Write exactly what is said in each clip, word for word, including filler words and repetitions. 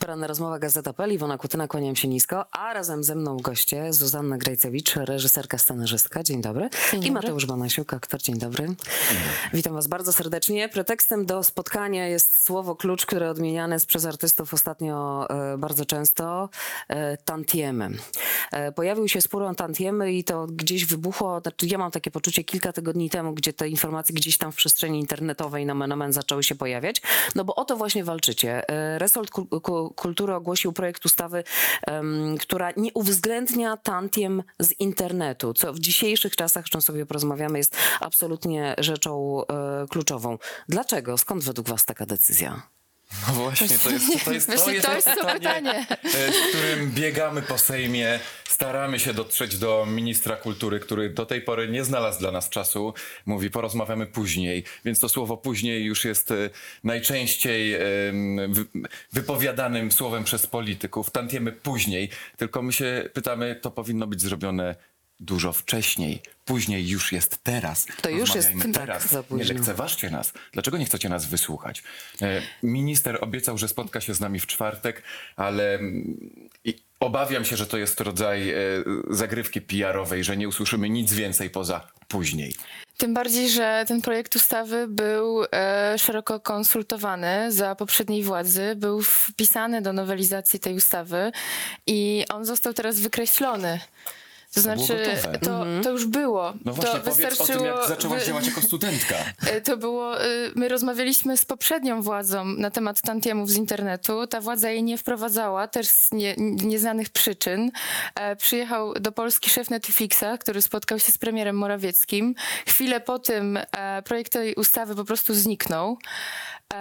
Poranna rozmowa Gazeta kropka pe el, Iwona Kutyna, kłaniam się nisko, a razem ze mną goście Zuzanna Grejcewicz, reżyserka, scenarzystka, dzień dobry, Dzień i dobry. Mateusz Banasiuk, aktor, dzień dobry. Dzień dobry. Witam was bardzo serdecznie. Pretekstem do spotkania jest słowo klucz, które odmieniane jest przez artystów ostatnio e, bardzo często, e, tantiemy. E, pojawił się spór o tantiemy i to gdzieś wybuchło, znaczy ja mam takie poczucie kilka tygodni temu, gdzie te informacje gdzieś tam w przestrzeni internetowej na men zaczęły się pojawiać, no bo o to właśnie walczycie. E, Resort Kul- Kul- Kultury ogłosił projekt ustawy, um, która nie uwzględnia tantiem z internetu, co w dzisiejszych czasach, o czym sobie porozmawiamy, jest absolutnie rzeczą e, kluczową. Dlaczego? Skąd według was taka decyzja? No właśnie, to jest to, jest, to, Właśnie jest to jest to pytanie. e, z którym biegamy po Sejmie, staramy się dotrzeć do ministra kultury, który do tej pory nie znalazł dla nas czasu. Mówi, porozmawiamy później, więc to słowo później już jest e, najczęściej e, wy, wypowiadanym słowem przez polityków. Tantiemy później, tylko my się pytamy, to powinno być zrobione dużo wcześniej. Później już jest teraz. To już jest Rozmawiajmy tak teraz. za późno. Nie lekceważcie nas. Dlaczego nie chcecie nas wysłuchać? E, Minister obiecał, że spotka się z nami w czwartek, ale mm, i obawiam się, że to jest rodzaj e, zagrywki P R owej, że nie usłyszymy nic więcej poza później. Tym bardziej, że ten projekt ustawy był e, szeroko konsultowany za poprzedniej władzy, był wpisany do nowelizacji tej ustawy i on został teraz wykreślony. To było znaczy, gotowe. to, to już było. No właśnie, to powiedz o tym, jak zaczęłaś wy- działać jako studentka. To było, y, my rozmawialiśmy z poprzednią władzą na temat tantiemów z internetu. Ta władza jej nie wprowadzała, też z nie, nieznanych przyczyn. E, przyjechał do Polski szef Netflixa, który spotkał się z premierem Morawieckim. Chwilę po tym e, projekt tej ustawy po prostu zniknął. E,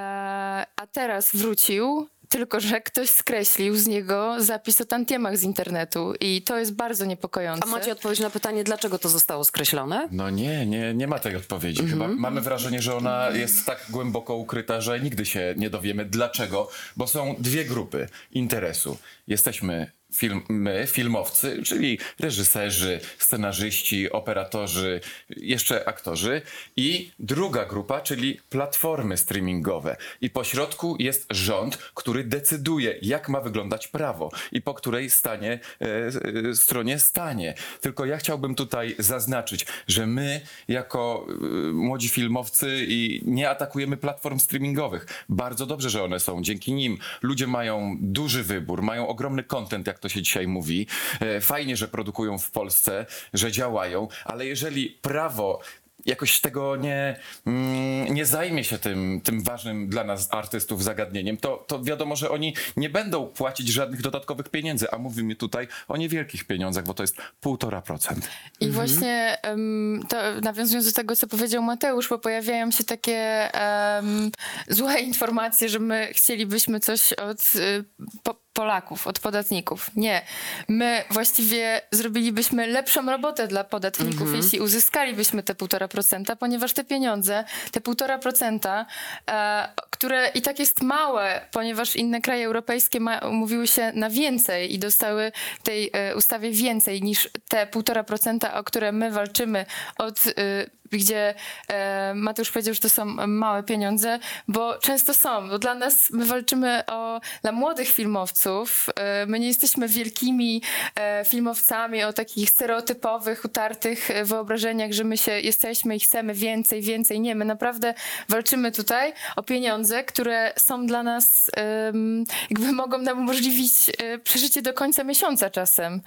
a teraz wrócił. Tylko że ktoś skreślił z niego zapis o tantiemach z internetu i to jest bardzo niepokojące. A macie odpowiedź na pytanie, dlaczego to zostało skreślone? No nie, nie, nie ma tej odpowiedzi. Chyba mamy wrażenie, że ona jest tak głęboko ukryta, że nigdy się nie dowiemy dlaczego, bo są dwie grupy interesu. Jesteśmy film, my, filmowcy, czyli reżyserzy, scenarzyści, operatorzy, jeszcze aktorzy i druga grupa, czyli platformy streamingowe. I po środku jest rząd, który decyduje, jak ma wyglądać prawo i po której stanie, e, e, stronie stanie. Tylko ja chciałbym tutaj zaznaczyć, że my jako e, młodzi filmowcy i nie atakujemy platform streamingowych. Bardzo dobrze, że one są. Dzięki nim ludzie mają duży wybór, mają ogromny content, jak to się dzisiaj mówi. E, Fajnie, że produkują w Polsce, że działają, ale jeżeli prawo jakoś tego nie, mm, nie zajmie się tym, tym ważnym dla nas artystów zagadnieniem, to, to wiadomo, że oni nie będą płacić żadnych dodatkowych pieniędzy, a mówimy tutaj o niewielkich pieniądzach, bo to jest półtora procent. I właśnie um, to nawiązując do tego, co powiedział Mateusz, bo pojawiają się takie um, złe informacje, że my chcielibyśmy coś od y, po, Polaków, od podatników. Nie. My właściwie zrobilibyśmy lepszą robotę dla podatników, Mhm. jeśli uzyskalibyśmy te półtora procenta, ponieważ te pieniądze, te półtora procenta, e, które i tak jest małe, ponieważ inne kraje europejskie ma, umówiły się na więcej i dostały w tej e, ustawie więcej niż te półtora procenta, o które my walczymy od... Y, gdzie e, Mateusz powiedział, że to są małe pieniądze, bo często są. Bo dla nas, my walczymy o, dla młodych filmowców, e, my nie jesteśmy wielkimi e, filmowcami o takich stereotypowych, utartych e, wyobrażeniach, że my się jesteśmy i chcemy więcej, więcej. Nie, my naprawdę walczymy tutaj o pieniądze, które są dla nas, e, jakby mogą nam umożliwić e, przeżycie do końca miesiąca czasem.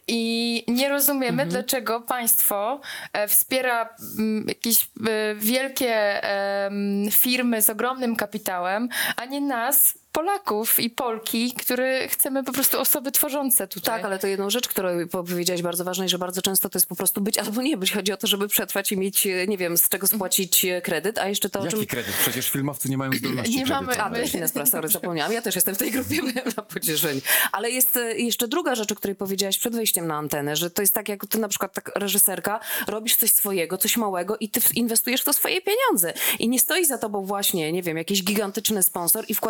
I nie rozumiemy, dlaczego państwo e, wspiera m, jakieś e, wielkie e, firmy z ogromnym kapitałem, a nie nas, Polaków i Polki, które chcemy po prostu osoby tworzące tutaj. Tak, ale to jedną rzecz, którą powiedziałaś bardzo ważną, i że bardzo często to jest po prostu być albo nie być. Chodzi o to, żeby przetrwać i mieć, nie wiem, z czego spłacić kredyt, a jeszcze to, o Jaki czym... kredyt? Przecież filmowcy nie mają zdolności Nie mamy- kredytowej. A, to jest inna sprawa, sorry, zapomniałam. Ja też jestem w tej grupie, byłem na pocieszeniu. Ale jest e, jeszcze druga rzecz, o której powiedziałaś przed wejściem na antenę, że to jest tak, jak ty na przykład tak reżyserka, robisz coś swojego, coś małego i ty w- inwestujesz w to swoje pieniądze. I nie stoi za tobą właśnie, nie wiem, jakiś gigantyczny sponsor i wkładasz to swoje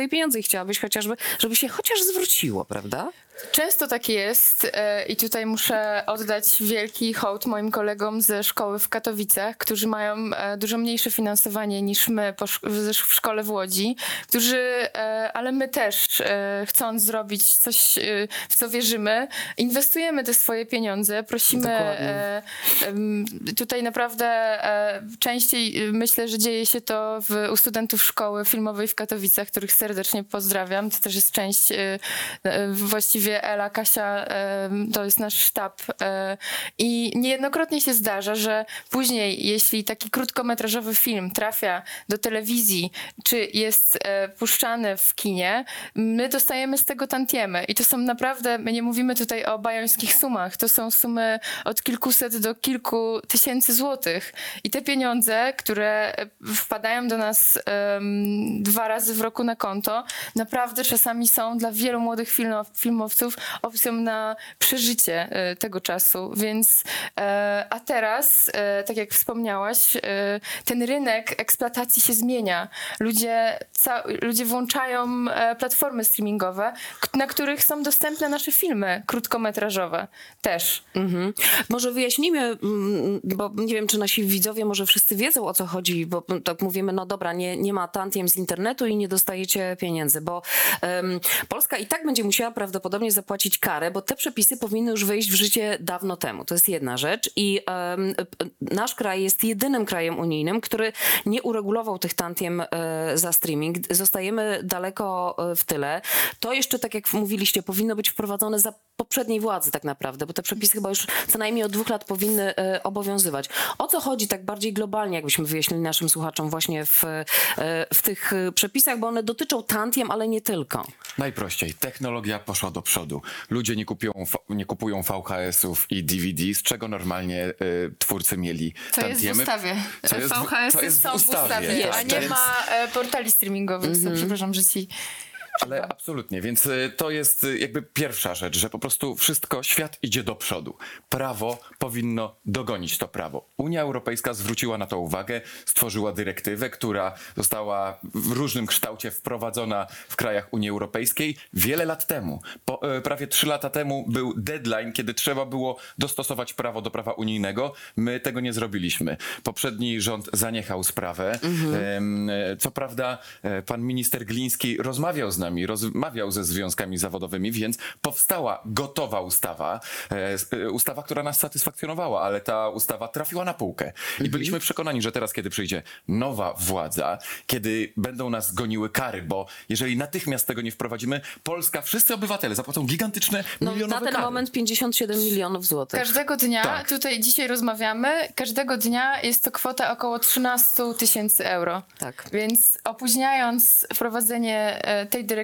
swoje pieniądze i chciałabyś chociażby, żeby się chociaż zwróciło, prawda? Często tak jest e, i tutaj muszę oddać wielki hołd moim kolegom ze szkoły w Katowicach, którzy mają e, dużo mniejsze finansowanie niż my po szk- w, w szkole w Łodzi, którzy, e, ale my też e, chcąc zrobić coś, e, w co wierzymy, inwestujemy te swoje pieniądze, prosimy Dokładnie. e, em, tutaj naprawdę e, częściej e, myślę, że dzieje się to w, u studentów szkoły filmowej w Katowicach, których serdecznie pozdrawiam. To też jest część e, e, właściwie Ela, Kasia, e, to jest nasz sztab e, i niejednokrotnie się zdarza, że później, jeśli taki krótkometrażowy film trafia do telewizji, czy jest e, puszczany w kinie, my dostajemy z tego tantiemy i to są naprawdę, my nie mówimy tutaj o bajońskich sumach, to są sumy od kilkuset do kilku tysięcy złotych i te pieniądze, które wpadają do nas em, dwa razy w roku na konto, naprawdę czasami są dla wielu młodych filmow- filmowców opcją na przeżycie e, tego czasu, więc e, a teraz, e, tak jak wspomniałaś, e, ten rynek eksploatacji się zmienia. Ludzie, ca- ludzie włączają e, platformy streamingowe, k- na których są dostępne nasze filmy krótkometrażowe też. Mhm. Może wyjaśnijmy, mm, bo nie wiem, czy nasi widzowie może wszyscy wiedzą, o co chodzi, bo tak mówimy, no dobra, nie, nie ma tantiem z internetu i nie dostajecie pieniędzy, bo em, Polska i tak będzie musiała prawdopodobnie zapłacić karę, bo te przepisy powinny już wejść w życie dawno temu. To jest jedna rzecz i em, p- nasz kraj jest jedynym krajem unijnym, który nie uregulował tych tantiem e, za streaming. Zostajemy daleko e, w tyle. To jeszcze, tak jak mówiliście, powinno być wprowadzone za poprzedniej władzy tak naprawdę, bo te przepisy chyba już co najmniej od dwóch lat powinny e, obowiązywać. O co chodzi tak bardziej globalnie, jakbyśmy wyjaśnili naszym słuchaczom właśnie w, e, w tych e, przepisach, bo one dotyczą tantiem, ale nie tylko. Najprościej. Technologia poszła do przodu. Ludzie nie kupują, nie kupują V H S-ów i D V D, z czego normalnie y, twórcy mieli Co jest w tantiemy. ustawie. Co jest w- V H S co jest w są w ustawie, ustawie, tak, a nie więc- ma e, portali streamingowych. So, przepraszam, że ci... Ale absolutnie, więc y, to jest y, jakby pierwsza rzecz, że po prostu wszystko, świat idzie do przodu. Prawo powinno dogonić to prawo. Unia Europejska zwróciła na to uwagę, stworzyła dyrektywę, która została w różnym kształcie wprowadzona w krajach Unii Europejskiej wiele lat temu. Po, y, prawie trzy lata temu był deadline, kiedy trzeba było dostosować prawo do prawa unijnego. My tego nie zrobiliśmy. Poprzedni rząd zaniechał sprawę. Em, e, Co prawda e, pan minister Gliński rozmawiał z nami, rozmawiał ze związkami zawodowymi, więc powstała gotowa ustawa, e, s- e, ustawa, która nas satysfakcjonowała, ale ta ustawa trafiła na półkę. I byliśmy przekonani, że teraz, kiedy przyjdzie nowa władza, kiedy będą nas goniły kary, bo jeżeli natychmiast tego nie wprowadzimy, Polska, wszyscy obywatele zapłacą gigantyczne No, milionowe na ten kary. moment pięćdziesiąt siedem milionów złotych. Każdego dnia, Tak. tutaj dzisiaj rozmawiamy, każdego dnia jest to kwota około trzynaście tysięcy euro. Tak. Więc opóźniając wprowadzenie e, tej dyrektywy,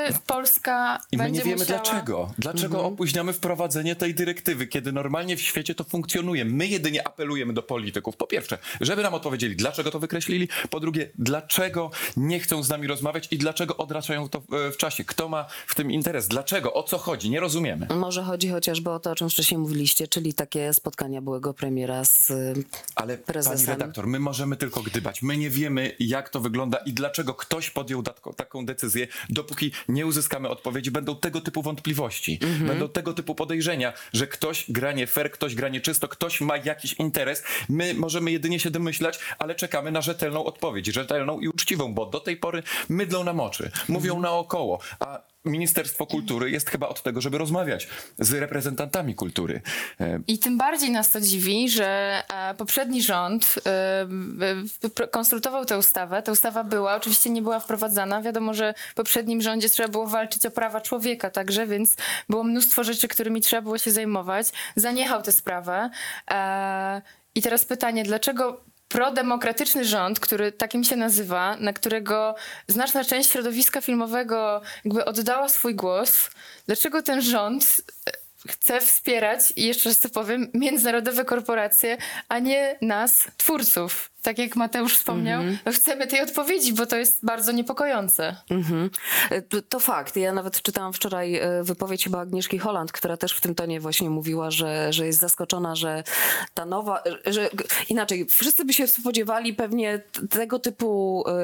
Polska I my będzie nie wiemy musiała... dlaczego. Dlaczego opóźniamy wprowadzenie tej dyrektywy, kiedy normalnie w świecie to funkcjonuje. My jedynie apelujemy do polityków. Po pierwsze, żeby nam odpowiedzieli, dlaczego to wykreślili. Po drugie, dlaczego nie chcą z nami rozmawiać i dlaczego odraczają to e, w czasie. Kto ma w tym interes? Dlaczego? O co chodzi? Nie rozumiemy. Może chodzi chociażby o to, o czym wcześniej mówiliście, czyli takie spotkania byłego premiera z y, Ale prezesem. pani redaktor, my możemy tylko gdybać. My nie wiemy, jak to wygląda i dlaczego ktoś podjął datko, taką decyzję. Dopóki nie uzyskamy odpowiedzi, będą tego typu wątpliwości. Będą tego typu podejrzenia, że ktoś gra nie fair, ktoś gra nieczysto, ktoś ma jakiś interes. My możemy jedynie się domyślać, ale czekamy na rzetelną odpowiedź. Rzetelną i uczciwą, bo do tej pory mydlą nam oczy. Mówią naokoło, a Ministerstwo Kultury jest chyba od tego, żeby rozmawiać z reprezentantami kultury. E, I tym bardziej nas to dziwi, że e, poprzedni rząd e, e, e, konsultował tę ustawę. Ta ustawa była, oczywiście nie była wprowadzana. Wiadomo, że w poprzednim rządzie trzeba było walczyć o prawa człowieka także, więc było mnóstwo rzeczy, którymi trzeba było się zajmować. Zaniechał tę sprawę. E, I teraz pytanie, dlaczego prodemokratyczny rząd, który takim się nazywa, na którego znaczna część środowiska filmowego jakby oddała swój głos, dlaczego ten rząd chce wspierać, i jeszcze raz to powiem, międzynarodowe korporacje, a nie nas, twórców tak jak Mateusz wspomniał, no chcemy tej odpowiedzi, bo to jest bardzo niepokojące. Mhm. To, to fakt. Ja nawet czytałam wczoraj e, wypowiedź chyba Agnieszki Holland, która też w tym tonie właśnie mówiła, że, że jest zaskoczona, że ta nowa, że inaczej, wszyscy by się spodziewali pewnie t- tego typu e,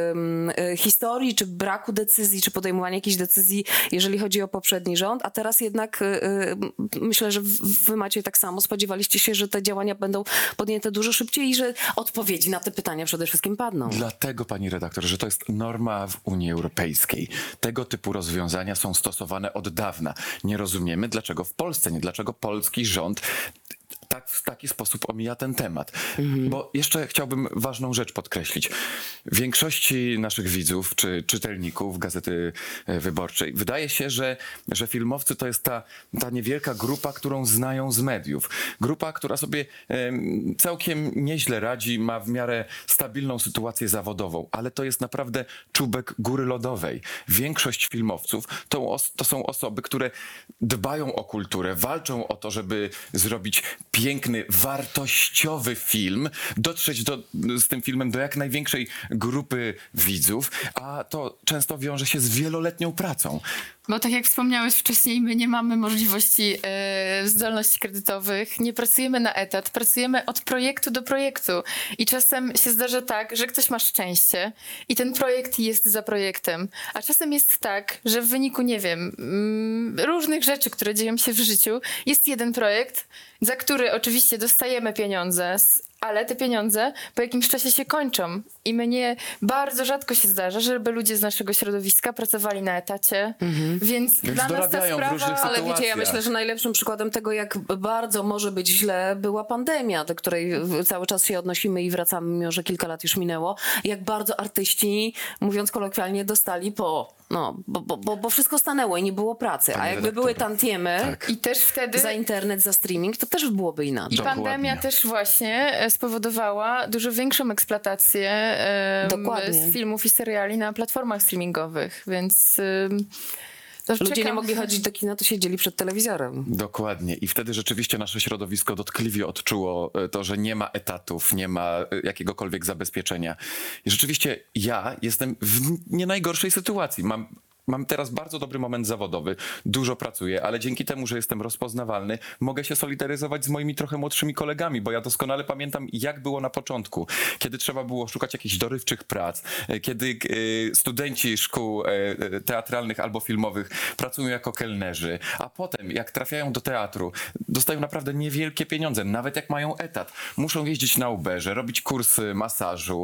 e, historii, czy braku decyzji, czy podejmowania jakichś decyzji, jeżeli chodzi o poprzedni rząd, a teraz jednak e, e, myślę, że w- wy macie tak samo, spodziewaliście się, że te działania będą podjęte dużo szybciej i że odpowiedzi na te pytania przede wszystkim padną. Dlatego, pani redaktor, że to jest norma w Unii Europejskiej. Tego typu rozwiązania są stosowane od dawna. Nie rozumiemy, dlaczego w Polsce, nie dlaczego polski rząd tak, w taki sposób omija ten temat. Bo jeszcze chciałbym ważną rzecz podkreślić. Większości naszych widzów czy czytelników Gazety e, Wyborczej wydaje się, że, że filmowcy to jest ta, ta niewielka grupa, którą znają z mediów. Grupa, która sobie em, całkiem nieźle radzi, ma w miarę stabilną sytuację zawodową, ale to jest naprawdę czubek góry lodowej. Większość filmowców to, os- to są osoby, które dbają o kulturę, walczą o to, żeby zrobić piękny, wartościowy film, dotrzeć do, z tym filmem do jak największej grupy widzów, a to często wiąże się z wieloletnią pracą. Bo tak jak wspomniałeś wcześniej, my nie mamy możliwości e, zdolności kredytowych, nie pracujemy na etat, pracujemy od projektu do projektu i czasem się zdarza tak, że ktoś ma szczęście i ten projekt jest za projektem, a czasem jest tak, że w wyniku, nie wiem, mm, różnych rzeczy, które dzieją się w życiu, jest jeden projekt, za który oczywiście dostajemy pieniądze, s- ale te pieniądze po jakimś czasie się kończą i mnie bardzo rzadko się zdarza, żeby ludzie z naszego środowiska pracowali na etacie, więc, Więc dla nas ta dorabiają w różnych sprawa... Ale wiecie, ja sytuacjach. myślę, że najlepszym przykładem tego, jak bardzo może być źle, była pandemia, do której cały czas się odnosimy i wracamy, mimo że kilka lat już minęło. Jak bardzo artyści, mówiąc kolokwialnie, dostali po... No, bo, bo, bo, bo wszystko stanęło i nie było pracy. Pani A jakby redaktor. były tantiemy Tak. I też wtedy... za internet, za streaming, to też byłoby inaczej. I Dokładnie. pandemia też właśnie e, spowodowała dużo większą eksploatację em, Dokładnie. z filmów i seriali na platformach streamingowych, więc em, to Ludzie czekam. nie mogli chodzić do kina, to siedzieli przed telewizorem. Dokładnie. I wtedy rzeczywiście nasze środowisko dotkliwie odczuło e, to, że nie ma etatów, nie ma e, jakiegokolwiek zabezpieczenia. I rzeczywiście ja jestem w nie najgorszej sytuacji. Mam Mam teraz bardzo dobry moment zawodowy, dużo pracuję, ale dzięki temu, że jestem rozpoznawalny, mogę się solidaryzować z moimi trochę młodszymi kolegami, bo ja doskonale pamiętam, jak było na początku, kiedy trzeba było szukać jakichś dorywczych prac, e, kiedy e, studenci szkół e, e, teatralnych albo filmowych pracują jako kelnerzy, a potem, jak trafiają do teatru, dostają naprawdę niewielkie pieniądze, nawet jak mają etat. Muszą jeździć na Uberze, robić kursy masażu,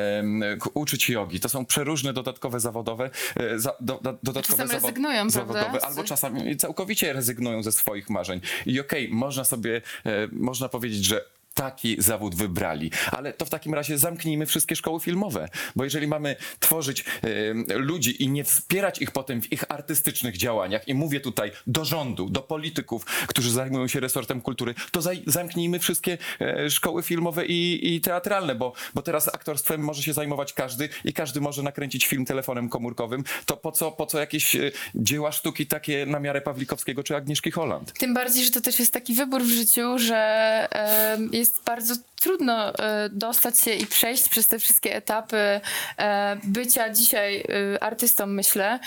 e, k- uczyć jogi. To są przeróżne dodatkowe zawodowe, e, za, do, do, dodatkowe Czasem zawo- rezygnują, prawda? zawodowe, Z- albo czasami całkowicie rezygnują ze swoich marzeń. I okej, można sobie, e, można powiedzieć, że taki zawód wybrali. Ale to w takim razie zamknijmy wszystkie szkoły filmowe, bo jeżeli mamy tworzyć e, ludzi i nie wspierać ich potem w ich artystycznych działaniach, i mówię tutaj do rządu, do polityków, którzy zajmują się resortem kultury, to zaj- zamknijmy wszystkie e, szkoły filmowe i, i teatralne, bo, bo teraz aktorstwem może się zajmować każdy i każdy może nakręcić film telefonem komórkowym. To po co, po co jakieś e, dzieła sztuki takie na miarę Pawlikowskiego czy Agnieszki Holland? Tym bardziej, że to też jest taki wybór w życiu, że em, jest bardzo trudno e, dostać się i przejść przez te wszystkie etapy e, bycia dzisiaj e, artystą, myślę.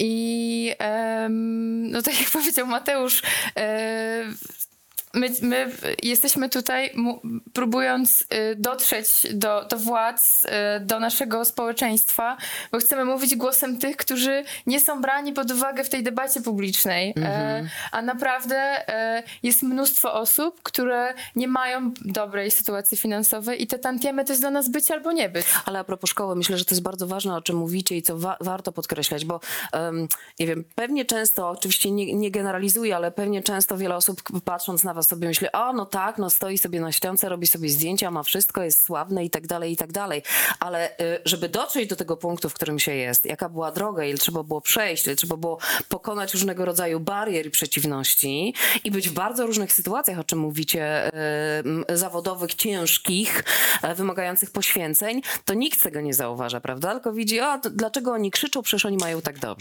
I em, no tak jak powiedział Mateusz, e, My, my jesteśmy tutaj mu, próbując y, dotrzeć do, do władz, y, do naszego społeczeństwa, bo chcemy mówić głosem tych, którzy nie są brani pod uwagę w tej debacie publicznej. E, a naprawdę e, jest mnóstwo osób, które nie mają dobrej sytuacji finansowej i te tantiemy to jest dla nas być albo nie być. Ale a propos szkoły, myślę, że to jest bardzo ważne, o czym mówicie i co wa- warto podkreślać, bo um, nie wiem, pewnie często, oczywiście nie, nie generalizuję, ale pewnie często wiele osób k- patrząc na was sobie myśli, o no tak, no stoi sobie na ściance, robi sobie zdjęcia, ma wszystko, jest sławny i tak dalej, i tak dalej. Ale y, żeby dotrzeć do tego punktu, w którym się jest, jaka była droga, ile trzeba było przejść, ile trzeba było pokonać różnego rodzaju barier i przeciwności i być w bardzo różnych sytuacjach, o czym mówicie, y, zawodowych, ciężkich, y, wymagających poświęceń, to nikt tego nie zauważa, prawda? Tylko widzi, o, to dlaczego oni krzyczą, przecież oni mają tak dobrze.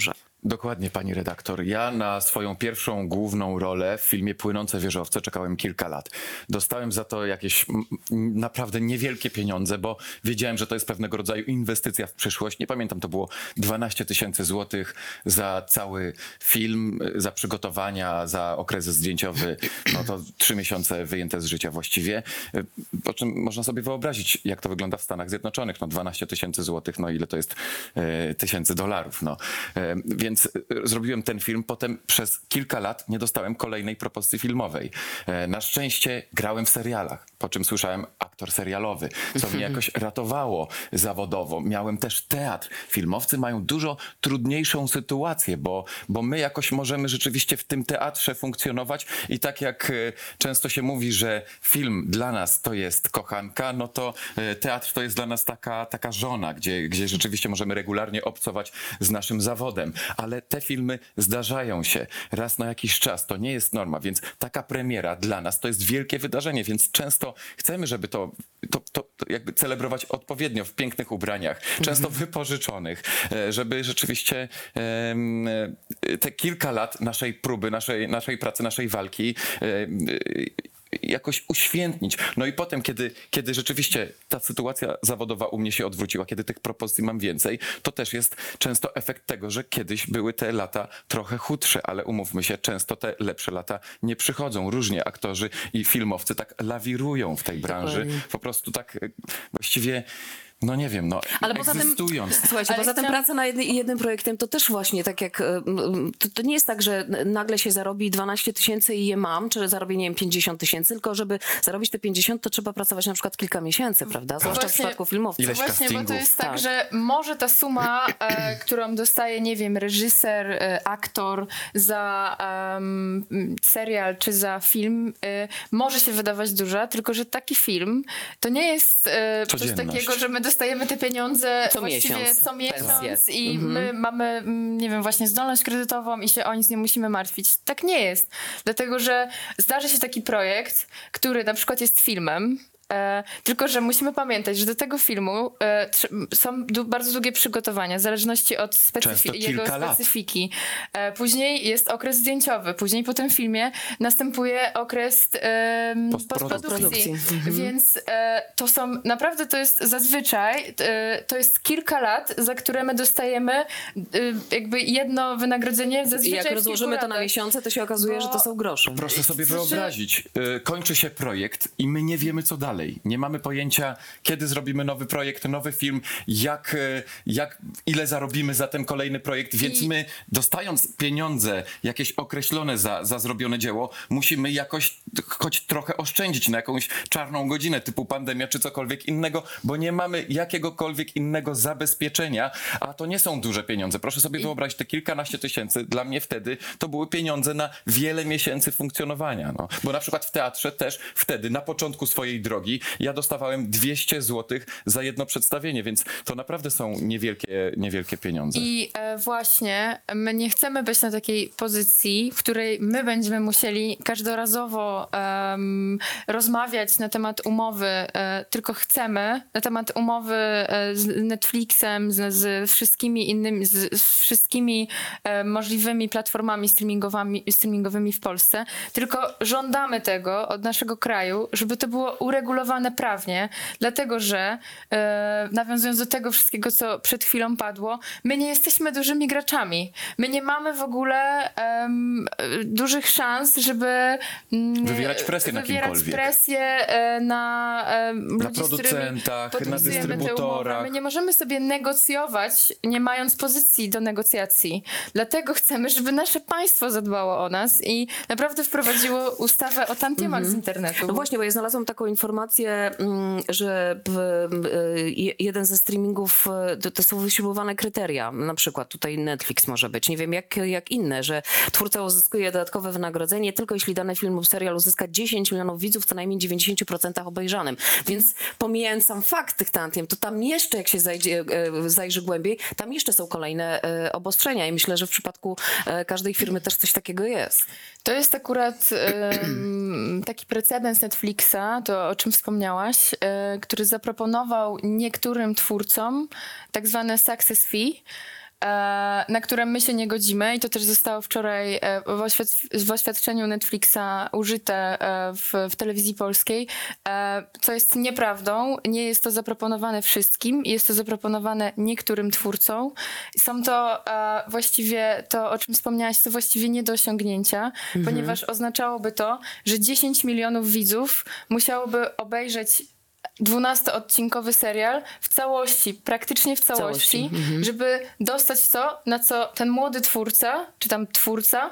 Dokładnie, pani redaktor. Ja na swoją pierwszą główną rolę w filmie Płynące wieżowce czekałem kilka lat. Dostałem za to jakieś m, naprawdę niewielkie pieniądze, bo wiedziałem, że to jest pewnego rodzaju inwestycja w przyszłość. Nie pamiętam, to było dwanaście tysięcy złotych za cały film, za przygotowania, za okres zdjęciowy. No to trzy miesiące wyjęte z życia właściwie. Po czym można sobie wyobrazić, jak to wygląda w Stanach Zjednoczonych. No dwanaście tysięcy złotych, no ile to jest e, tysięcy dolarów. No. E, więc zrobiłem ten film, potem przez kilka lat nie dostałem kolejnej propozycji filmowej. E, na szczęście grałem w serialach, po czym słyszałem aktor serialowy, co mnie jakoś ratowało zawodowo. Miałem też teatr. Filmowcy mają dużo trudniejszą sytuację, bo, bo my jakoś możemy rzeczywiście w tym teatrze funkcjonować i tak jak e, często się mówi, że film dla nas to jest kochanka, no to e, teatr to jest dla nas taka, taka żona, gdzie, gdzie rzeczywiście możemy regularnie obcować z naszym zawodem. Ale te filmy zdarzają się raz na jakiś czas. To nie jest norma, więc taka premiera dla nas to jest wielkie wydarzenie, więc często chcemy, żeby to, to, to, to jakby celebrować odpowiednio w pięknych ubraniach, często wypożyczonych, e, żeby rzeczywiście em, e, te kilka lat naszej próby, naszej, naszej pracy, naszej walki e, e, jakoś uświętnić. No i potem, kiedy, kiedy rzeczywiście ta sytuacja zawodowa u mnie się odwróciła, kiedy tych propozycji mam więcej, to też jest często efekt tego, że kiedyś były te lata trochę chudsze, ale umówmy się, często te lepsze lata nie przychodzą. Różnie aktorzy i filmowcy tak lawirują w tej branży. Dokładnie. Po prostu tak e, właściwie, no nie wiem, no Ale poza tym, egzystując. słuchajcie, Ale poza tym chciałam- praca nad jednym, jednym projektem to też właśnie tak jak, e, m, to, to nie jest tak, że nagle się zarobi dwanaście tysięcy i je mam, czy zarobię, nie wiem, pięćdziesiąt tysięcy, tylko żeby zarobić te pięćdziesiąt, to trzeba pracować na przykład kilka miesięcy, prawda? Zwłaszcza w Właśnie- przypadku filmowców. Ileś Właśnie, bo to castingów. jest tak, Tak. że może ta suma, e, którą dostaje, nie wiem, reżyser, e, aktor za em, serial czy za film, e, może się wydawać duża, tylko że taki film to nie jest e, coś Codzienność. takiego, że my dostajemy te pieniądze Co właściwie miesiąc. co miesiąc Pensję. i my mamy, mm, nie wiem, właśnie zdolność kredytową i się o nic nie musimy martwić. Tak nie jest. Dlatego, że zdarzy się taki projekt, który na przykład jest filmem, E, tylko, że musimy pamiętać, że do tego filmu e, tr- są du- bardzo długie przygotowania, w zależności od Często specyfi- kilka jego lat. specyfiki. E, później jest okres zdjęciowy, później po tym filmie następuje okres e, Postprodukcji. postprodukcji. Mhm. Więc e, to są, naprawdę to jest zazwyczaj, e, to jest kilka lat, za które my dostajemy e, jakby jedno wynagrodzenie I zazwyczaj jak w rozłożymy kilku to na latach. miesiące, to się okazuje, Bo- że to są grosze. Proszę sobie Znaczy- wyobrazić, y, kończy się projekt i my nie wiemy, co dalej. Nie mamy pojęcia, kiedy zrobimy nowy projekt, nowy film, jak, y, jak, ile zarobimy za ten kolejny projekt, więc I- my, dostając pieniądze jakieś określone za, za zrobione dzieło, musimy jakoś choć trochę oszczędzić na jakąś czarną godzinę typu pandemia czy cokolwiek innego, bo nie mamy jakiegokolwiek innego zabezpieczenia, a to nie są duże pieniądze. Proszę sobie wyobrazić, te kilkanaście tysięcy dla mnie wtedy to były pieniądze na wiele miesięcy funkcjonowania. No. Bo na przykład w teatrze też wtedy, na początku swojej drogi, ja dostawałem dwieście złotych za jedno przedstawienie, więc to naprawdę są niewielkie, niewielkie pieniądze. I e, właśnie my nie chcemy być na takiej pozycji, w której my będziemy musieli każdorazowo em, rozmawiać na temat umowy, e, tylko chcemy na temat umowy e, z Netflixem, z, z wszystkimi innymi, z, z wszystkimi e, możliwymi platformami streamingowymi, streamingowymi w Polsce, tylko żądamy tego od naszego kraju, żeby to było uregulowane prawnie, dlatego że e, nawiązując do tego wszystkiego, co przed chwilą padło, my nie jesteśmy dużymi graczami. My nie mamy w ogóle em, dużych szans, żeby mm, Wywierać presję na wywierać kimkolwiek. presję e, na em, Na ludzi, z którymi producentach, na podpisujemy te umowy. dystrybutorach. My nie możemy sobie negocjować, nie mając pozycji do negocjacji. Dlatego chcemy, żeby nasze państwo zadbało o nas i naprawdę wprowadziło ustawę o tantiemach z internetu. No właśnie, bo ja znalazłam taką informację, mm, że w, y, je- jeden ze streamingów, y, to, to są wyśrubowane kryteria, na przykład tutaj Netflix może być, nie wiem jak, jak inne, że twórca uzyskuje dodatkowe wynagrodzenie tylko jeśli dany film lub serial uzyska dziesięć milionów widzów, co najmniej dziewięćdziesiąt procent obejrzanym. Więc pomijając sam fakt tych tantiem, to tam jeszcze, jak się zajdzie, e, zajrzy głębiej, tam jeszcze są kolejne e, obostrzenia i myślę, że w przypadku e, każdej firmy też coś takiego jest. To jest akurat em, taki precedens Netflixa, to o czym wspomniałaś, e, który zaproponował niektórym twórcom tak zwane success fee, e, na które my się nie godzimy i to też zostało wczoraj e, w, oświad- w oświadczeniu Netflixa użyte e, w, w telewizji polskiej, e, co jest nieprawdą. Nie jest to zaproponowane wszystkim, jest to zaproponowane niektórym twórcom. Są to e, właściwie, to o czym wspomniałaś, to właściwie nie do osiągnięcia, ponieważ oznaczałoby to, że dziesięć milionów widzów musiałoby obejrzeć dwunastoodcinkowy serial w całości, praktycznie w całości, Całości, żeby dostać to, na co ten młody twórca, czy tam twórca,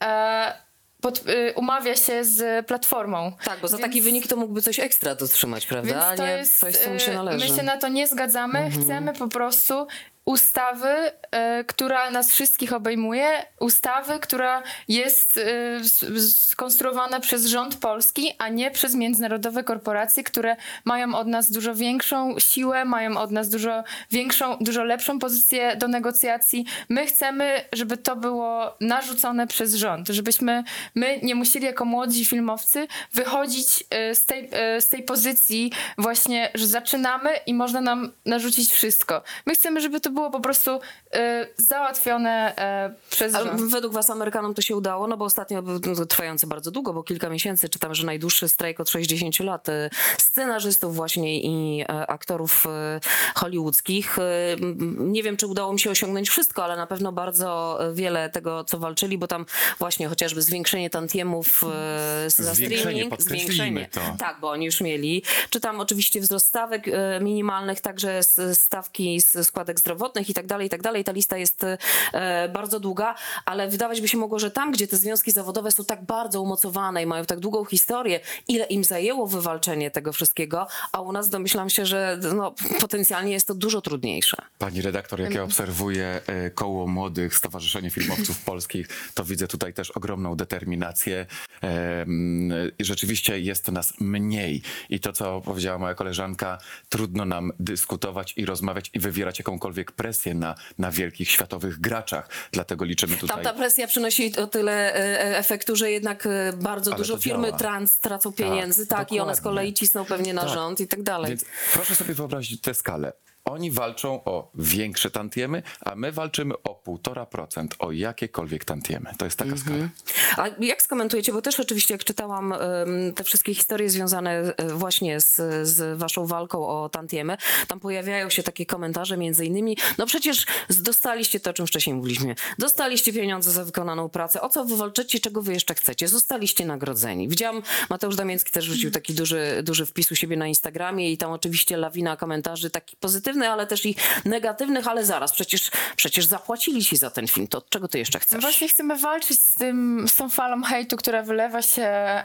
e, pod, y, umawia się z platformą. Tak, bo za Więc- taki wynik to mógłby coś ekstra dotrzymać, prawda? Więc A to nie jest, coś, co mu się y, należy. my się na to nie zgadzamy, chcemy po prostu ustawy, y, która nas wszystkich obejmuje, ustawy, która jest y, s- skonstruowana przez rząd polski, a nie przez międzynarodowe korporacje, które mają od nas dużo większą siłę, mają od nas dużo większą, dużo lepszą pozycję do negocjacji. My chcemy, żeby to było narzucone przez rząd, żebyśmy my nie musieli jako młodzi filmowcy wychodzić y, z tej, y, z tej pozycji właśnie, że zaczynamy i można nam narzucić wszystko. My chcemy, żeby to było po prostu y, załatwione y, przez Ale rząd. według was Amerykanom to się udało, no bo ostatnio był no, trwający bardzo długo, bo kilka miesięcy, czytam, że najdłuższy strajk od sześćdziesięciu lat e, scenarzystów właśnie i e, aktorów e, hollywoodzkich. E, m, nie wiem, czy udało mi się osiągnąć wszystko, ale na pewno bardzo wiele tego, co walczyli, bo tam właśnie chociażby zwiększenie tantiemów e, za Zwiększenie, streaming. podkreślimy to. Tak, bo oni już mieli. Czy tam oczywiście wzrost stawek e, minimalnych, także s- stawki z składek zdrowotnych i tak dalej, i tak dalej. Ta lista jest e, bardzo długa, ale wydawać by się mogło, że tam, gdzie te związki zawodowe są tak bardzo umocowane i mają tak długą historię, ile im zajęło wywalczenie tego wszystkiego, a u nas domyślam się, że no, potencjalnie jest to dużo trudniejsze. Pani redaktor, jak ja obserwuję e, koło młodych Stowarzyszenie Filmowców Polskich, to widzę tutaj też ogromną determinację. E, mm, I rzeczywiście jest nas mniej. I to, co powiedziała moja koleżanka, trudno nam dyskutować i rozmawiać i wywierać jakąkolwiek presję na, na wielkich światowych graczach. Dlatego liczymy tutaj... Tam ta presja przynosi o tyle e, efektu, że jednak e, bardzo Ale dużo to firmy działa. trans tracą pieniędzy, tak, i one z dokładnie. kolei cisną pewnie na Tak. rząd i tak dalej. Więc proszę sobie wyobrazić tę skalę. Oni walczą o większe tantiemy, a my walczymy o półtora procent, o jakiekolwiek tantiemy. To jest taka skala. A jak skomentujecie, bo też oczywiście jak czytałam em, te wszystkie historie związane e, właśnie z, z waszą walką o tantiemy, tam pojawiają się takie komentarze między innymi, no przecież z- dostaliście to, o czym wcześniej mówiliśmy, dostaliście pieniądze za wykonaną pracę, o co wy walczycie, czego wy jeszcze chcecie, zostaliście nagrodzeni. Widziałam, Mateusz Damięcki też wrzucił taki duży, duży wpis u siebie na Instagramie i tam oczywiście lawina komentarzy takich pozytywnych, ale też i negatywnych, ale zaraz, przecież, przecież zapłacili ci za ten film, to czego ty jeszcze No chcesz? właśnie chcemy walczyć z, tym, z tą falą hejtu, która wylewa się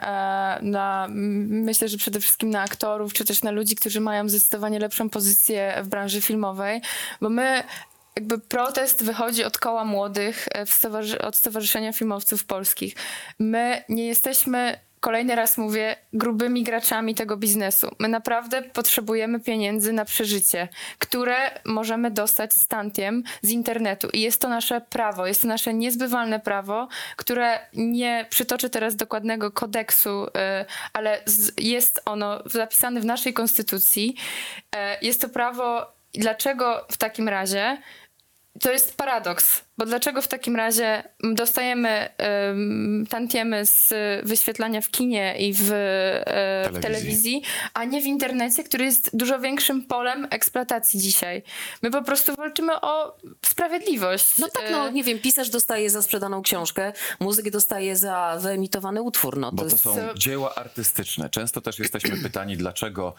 e, na, m, myślę, że przede wszystkim na aktorów, czy też na ludzi, którzy mają zdecydowanie lepszą pozycję w branży filmowej, bo my jakby protest wychodzi od koła młodych, e, w stowarzy- od Stowarzyszenia Filmowców Polskich. My nie jesteśmy, kolejny raz mówię, grubymi graczami tego biznesu. My naprawdę potrzebujemy pieniędzy na przeżycie, które możemy dostać z tantiem z internetu. I jest to nasze prawo, jest to nasze niezbywalne prawo, które nie przytoczę teraz dokładnego kodeksu, y, ale z, jest ono zapisane w naszej konstytucji. Y, Jest to prawo. I dlaczego w takim razie? To jest paradoks, bo dlaczego w takim razie dostajemy um, tantiemy z wyświetlania w kinie i w, e, w Telewizji. telewizji, a nie w internecie, który jest dużo większym polem eksploatacji dzisiaj. My po prostu walczymy o sprawiedliwość. No tak, no E, nie wiem, pisarz dostaje za sprzedaną książkę, muzyk dostaje za wyemitowany utwór. No, to Bo to jest... są co- dzieła artystyczne. Często też jesteśmy pytani, dlaczego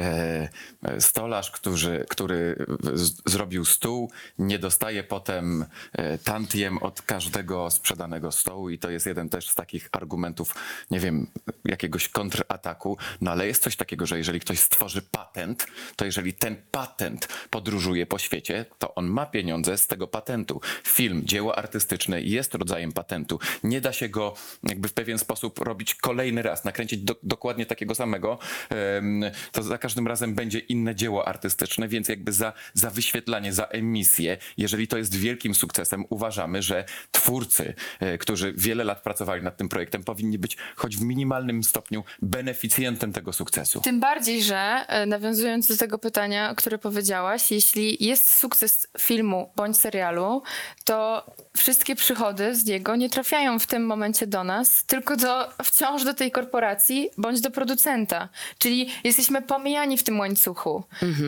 e, stolarz, który, który z, zrobił stół, nie dostaje potem e, tantiem od każdego sprzedanego stołu i to jest jeden też z takich argumentów, nie wiem, jakiegoś kontrataku, no ale jest coś takiego, że jeżeli ktoś stworzy patent, to jeżeli ten patent podróżuje po świecie, to on ma pieniądze z tego patentu. Film, dzieło artystyczne jest rodzajem patentu. Nie da się go jakby w pewien sposób robić kolejny raz, nakręcić do, dokładnie takiego samego, em, to za każdym razem będzie inne dzieło artystyczne, więc jakby za, za wyświetlanie, za emisję, jeżeli to jest wielkim sukcesem, sukcesem. Uważamy, że twórcy, e, którzy wiele lat pracowali nad tym projektem, powinni być choć w minimalnym stopniu beneficjentem tego sukcesu. Tym bardziej, że e, nawiązując do tego pytania, które powiedziałaś, jeśli jest sukces filmu bądź serialu, to wszystkie przychody z niego nie trafiają w tym momencie do nas, tylko do, wciąż do tej korporacji bądź do producenta. Czyli jesteśmy pomijani w tym łańcuchu.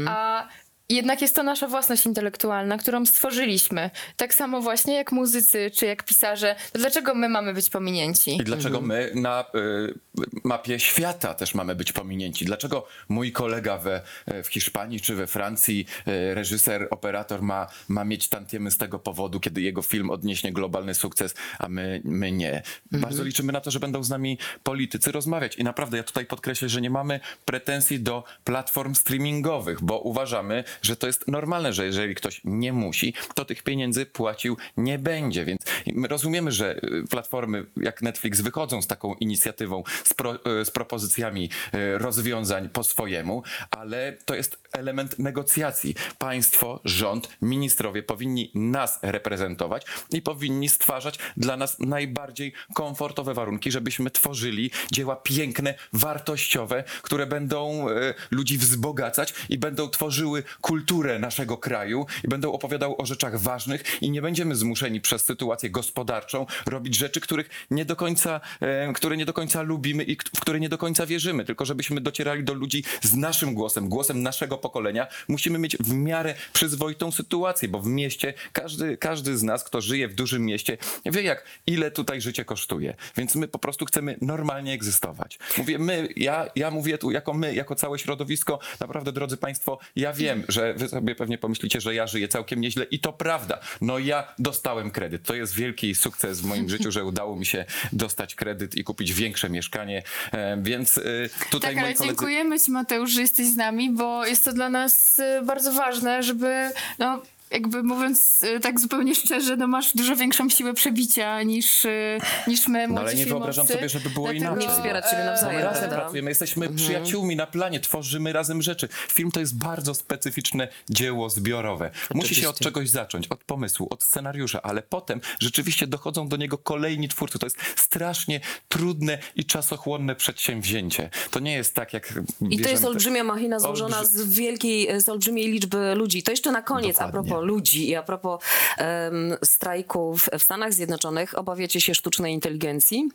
A jednak jest to nasza własność intelektualna, którą stworzyliśmy. Tak samo właśnie jak muzycy czy jak pisarze. To dlaczego my mamy być pominięci? I dlaczego my na y, mapie świata też mamy być pominięci? Dlaczego mój kolega we, w Hiszpanii czy we Francji, y, reżyser, operator ma, ma mieć tantiemy z tego powodu, kiedy jego film odniesie globalny sukces, a my, my nie? Bardzo liczymy na to, że będą z nami politycy rozmawiać. I naprawdę ja tutaj podkreślę, że nie mamy pretensji do platform streamingowych, bo uważamy, że to jest normalne, że jeżeli ktoś nie musi, to tych pieniędzy płacił nie będzie. Więc my rozumiemy, że y, platformy jak Netflix wychodzą z taką inicjatywą, z, pro, y, z propozycjami y, rozwiązań po swojemu, ale to jest element negocjacji. Państwo, rząd, ministrowie powinni nas reprezentować i powinni stwarzać dla nas najbardziej komfortowe warunki, żebyśmy tworzyli dzieła piękne, wartościowe, które będą y, ludzi wzbogacać i będą tworzyły kulturę naszego kraju i będą opowiadały o rzeczach ważnych i nie będziemy zmuszeni przez sytuację gospodarczą robić rzeczy, których nie do końca, e, które nie do końca lubimy i w które nie do końca wierzymy, tylko żebyśmy docierali do ludzi z naszym głosem, głosem naszego pokolenia. Musimy mieć w miarę przyzwoitą sytuację, bo w mieście każdy, każdy z nas, kto żyje w dużym mieście, wie jak, ile tutaj życie kosztuje. Więc my po prostu chcemy normalnie egzystować. Mówię my, ja, ja mówię tu jako my, jako całe środowisko. Naprawdę, drodzy państwo, ja wiem, że wy sobie pewnie pomyślicie, że ja żyję całkiem nieźle i to prawda. No ja dostałem kredyt. To jest wielki sukces w moim życiu, że udało mi się dostać kredyt i kupić większe mieszkanie, e, więc e, tutaj Tak, ale moi koledzy... dziękujemy Ci, Mateusz, że jesteś z nami, bo jest to dla nas y, bardzo ważne, żeby, no, jakby mówiąc y, tak zupełnie szczerze, no masz dużo większą siłę przebicia niż, y, niż my, No młodzi ale nie wyobrażam filmowcy. sobie, żeby było Dlatego, inaczej. Nie wspierać siebie nawzajem, My razem prawda? pracujemy, jesteśmy przyjaciółmi na planie, tworzymy razem rzeczy. Film to jest bardzo specyficzne dzieło zbiorowe. Musi się od Oczywiście. czegoś zacząć, od pomysłu, od scenariusza, ale potem rzeczywiście dochodzą do niego kolejni twórcy. To jest strasznie trudne i czasochłonne przedsięwzięcie. To nie jest tak, jak I to jest bierzemy- olbrzymia machina złożona Olbrzy- z wielkiej, z olbrzymiej liczby ludzi. To jeszcze na koniec, Dokładnie. a propos ludzi i a propos em, strajków w Stanach Zjednoczonych. Obawiacie się sztucznej inteligencji?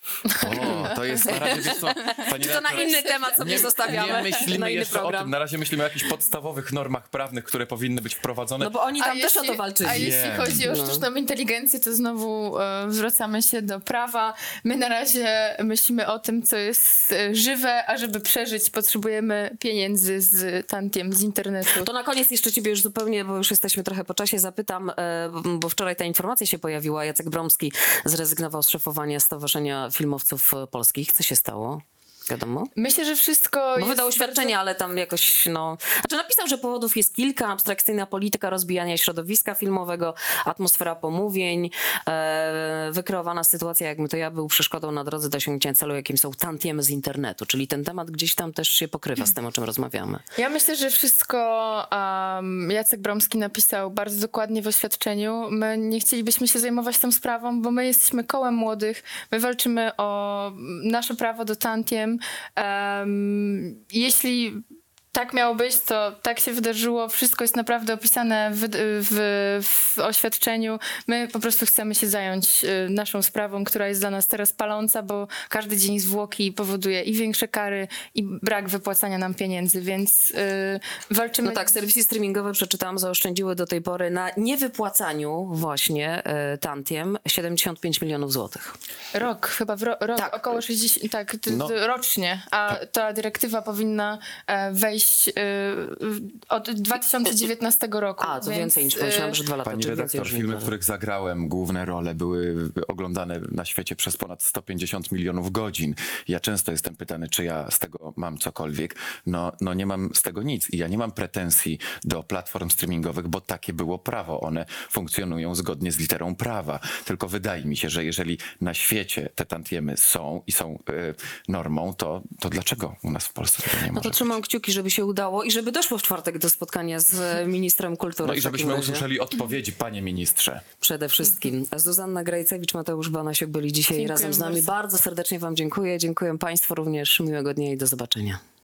O, to jest na razie, wiesz co, pani To na redaktor, inny temat sobie zostawiamy, nie myślimy na inny jeszcze o program. tym. Na razie myślimy o jakichś podstawowych normach prawnych, które powinny być wprowadzone. No bo oni tam też o to walczyli. A jeśli Wiem. chodzi o No. sztuczną inteligencję, to znowu e, zwracamy się do prawa. My na razie myślimy o tym, co jest e, żywe, a żeby przeżyć, potrzebujemy pieniędzy z tantiem z internetu. To na koniec jeszcze ciebie już zupełnie, bo już jesteśmy trochę po czasie, zapytam, e, bo wczoraj ta informacja się pojawiła. Jacek Bromski zrezygnował z szefowania Stowarzyszenia Filmowców Polskich. Co się stało? Wiadomo? Myślę, że wszystko Bo jest wydał oświadczenie, bardzo... ale tam jakoś, no... Znaczy napisał, że powodów jest kilka. Abstrakcyjna polityka rozbijania środowiska filmowego, atmosfera pomówień, e, wykreowana sytuacja, jakby to ja był przeszkodą na drodze do osiągnięcia celu, jakim są tantiemy z internetu. Czyli ten temat gdzieś tam też się pokrywa z tym, o czym rozmawiamy. Ja myślę, że wszystko um, Jacek Bromski napisał bardzo dokładnie w oświadczeniu. My nie chcielibyśmy się zajmować tą sprawą, bo my jesteśmy kołem młodych. My walczymy o nasze prawo do tantiem. Um, jeśli tak miało być, to tak się wydarzyło. Wszystko jest naprawdę opisane w, w, w oświadczeniu. My po prostu chcemy się zająć y, naszą sprawą, która jest dla nas teraz paląca, bo każdy dzień zwłoki powoduje i większe kary, i brak wypłacania nam pieniędzy, więc y, walczymy. No tak, serwisy streamingowe, przeczytałam, zaoszczędziły do tej pory na niewypłacaniu właśnie e, tantiem siedemdziesiąt pięć milionów złotych. Rok, chyba w ro, rok, Tak. około sześćdziesiąt, tak, t, No. t, rocznie, a ta dyrektywa powinna e, wejść e, od dwa tysiące dziewiętnastego roku. A, to więc, więcej niż pomyślałam, że dwa lata. Pani czyli więcej redaktor, już filmy, nie w których zagrałem główne role, były oglądane na świecie przez ponad sto pięćdziesiąt milionów godzin. Ja często jestem pytany, czy ja z tego mam cokolwiek. No, no nie mam z tego nic i ja nie mam pretensji do platform streamingowych, bo takie było prawo. One funkcjonują zgodnie z literą prawa. Tylko wydaje mi się, że jeżeli na świecie te tantiemy są i są y, normą, to, to dlaczego u nas w Polsce tego nie No może to być? trzymam kciuki, żebyś się udało i żeby doszło w czwartek do spotkania z e, ministrem kultury. No i w takim żebyśmy razie. usłyszeli odpowiedzi, panie ministrze. Przede wszystkim. Zuzanna Grajcewicz, Mateusz Banasiuk byli dzisiaj Dziękuję razem z nami. bardzo. Bardzo serdecznie wam dziękuję. Dziękuję państwu również. Miłego dnia i do zobaczenia.